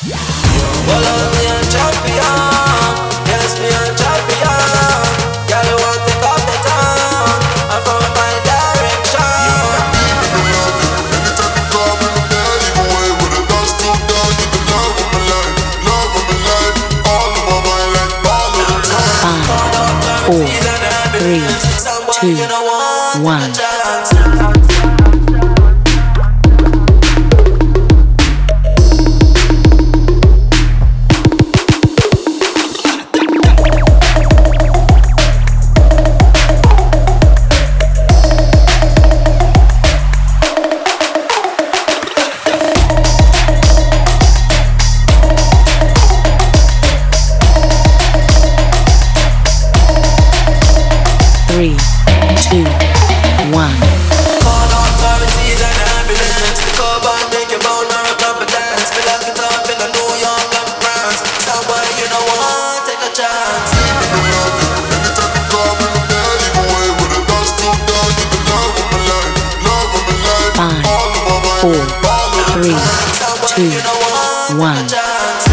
Follow me a champion. Yes, me a champion. Girl, you want to take off the tongue and follow my direction. Anytime you call me, I'm there. Even way with the dust too down. You the love of my life, love of my life. All of my mind, like all of the time. 5, 4, 3, 2, 1. Three, two, one. Call authorities and ambulance. The car bomb make you bound or a couple dance. Me lock it up in New York and France. Somewhere you know what, take a chance. Anytime you call me, I'm there. Even way with the dust too down. You the love of my life, love of my life. 5, All of my mind, 4, like all of the 3, 2, 1.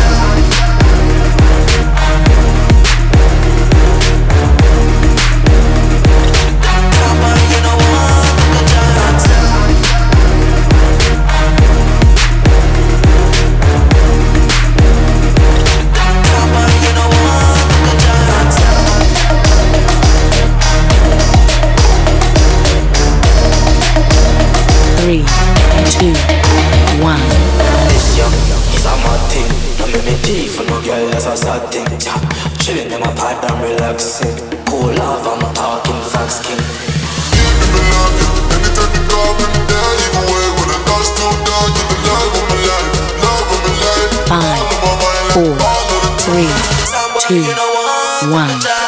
Three, two, one. This young is a mad thing. No make me tea for no girl, that's a sad thing. Chillin' in my pipe, I'm relaxing. Cool off, I'm talking facts, king. Anytime you call me, I'm there. Even way with the dust too down. You the love of my life, love of my life. 5, 4, 3, 2, 1.